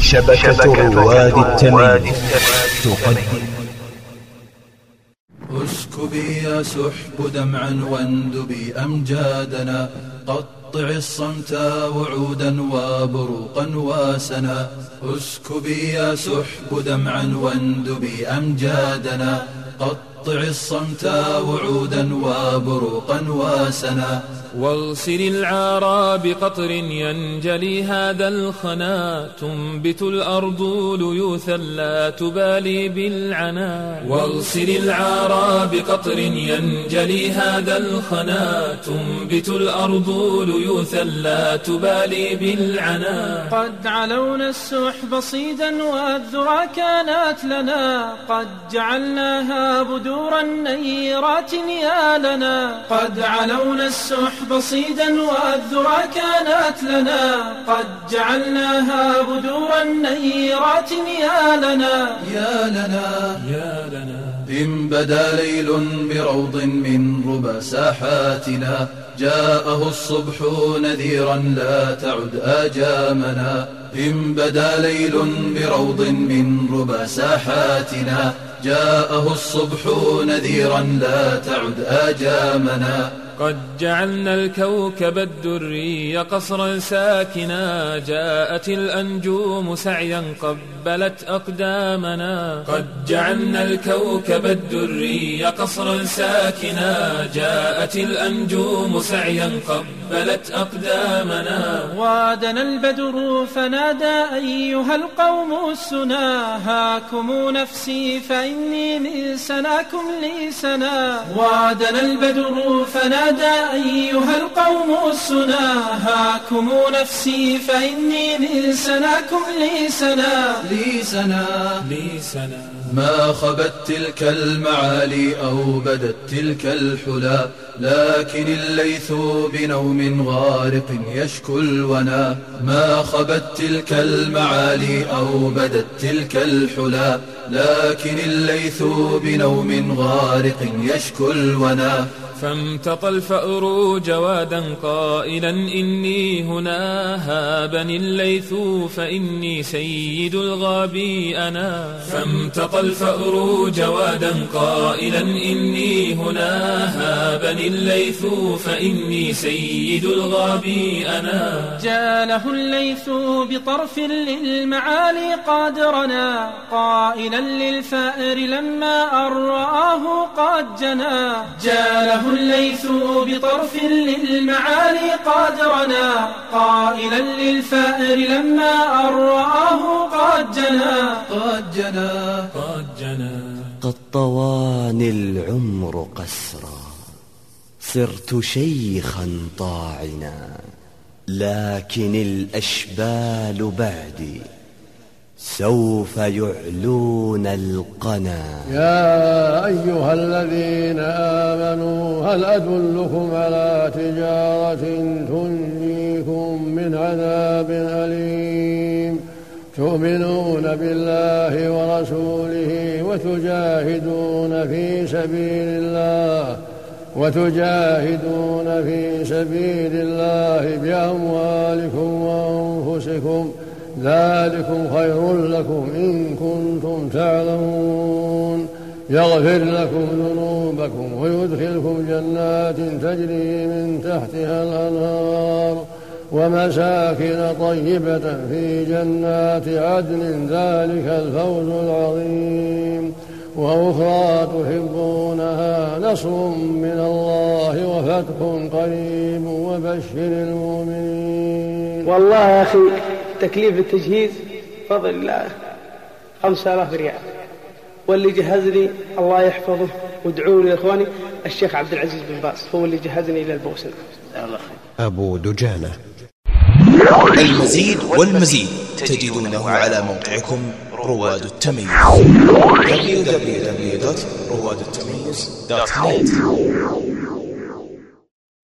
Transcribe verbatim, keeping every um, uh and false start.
شبكة رواد التمييز تقدم. اسكبي يا سحب دمعا واندبي أمجادنا، قطع الصمت وعودا وبروقا وسنا. اسكبي يا سحب دمعا واندبي أمجادنا، قطع الصمت وعودا وبروقا وسنا. واغسل العارى بقطر ينجلي هذا الخنا، تنبت الأرض ليوثا لا تبالي بالعنا. واغسل العارى بقطر ينجلي هذا الخنا، تنبت الأرض ليوثا لا تبالي بالعنا. قد علونا السحب صيدا والذرى كانت لنا، قد جعلناها بدورا نيرات يا لنا. قد علونا السحب بصيدا والذرى كانت لنا، قد جعلناها بدورا نيرات يا لنا. يا لنا يا لنا إن بدا ليل بروض من ربى ساحاتنا، جاءه الصبح نذيرا لا تعد آجامنا. إن بدا ليل بروض من ربى ساحاتنا، جاءه الصبح نذيرا لا تعد آجامنا. قد جعلنا الكوكب الدري قصرا ساكنا، جاءت الأنجوم سعيا قبلت أقدامنا. قد جعلنا الكوكب الدري قصرا ساكنا، جاءت الأنجوم سعيا قبلت أقدامنا. وادنا البدر فنادى أيها القوم السنا، هاكم نفسي فإني من سناكم لي سنا. وادنا البدر فنادى أيها القوم السنا، هاكم نفسي فإني من سناكم لي سنا. لي سنا لي سنا ما خبت تلك المعالي أو بدت تلك الحلا، لكن الليث بنوم غارق يشكو الونا. ما خبت تلك المعالي أو بدت تلك الحلا، لكن الليث بنوم غارق يشكو الونا. فامتطى الفأر جوادا قائلا إني هنا، هابني الليث فإني سيد الغابي أنا. فامتطى الفأر جوادا قائلا إني هنا، هابني الليث فإني سيد الغابي أنا. جاله الليث بطرف للمعالي قادرنا، قائلا للفأر لما أن رآه قد جنا. جاله الليث بطرف للمعالي قادرنا، قائلا للفأر لما أن رآه قد جنا. قد جنا قد جنا قد طواني العمر قسرا، صرت شيخا طاعنا، لكن الأشبال بعدي سوف يعلون القنا. يا أيها الذين آمنوا هل أدلكم على تجارة تنجيكم من عذاب أليم، تؤمنون بالله ورسوله وتجاهدون في سبيل الله وتجاهدون في سبيل الله بأموالكم وأنفسكم، ذلكم خير لكم إن كنتم تعلمون. يغفر لكم ذنوبكم ويدخلكم جنات تجري من تحتها الأنهار ومساكن طيبة في جنات عدن، ذلك الفوز العظيم. وأخرى تحبونها نصر من الله وفتح قريب وبشر المؤمنين. والله يا أخي تكليف التجهيز فضل الله خمسة آلاف ريال، واللي جهزني الله يحفظه وادعوا لي إخواني الشيخ عبد العزيز بن باز، هو اللي جهزني إلى البوسنة. أبو دجانة. المزيد والمزيد تجدونه على موقعكم رواد التمييز دبليو دبليو دبليو دوت رواد التمييز دوت نت.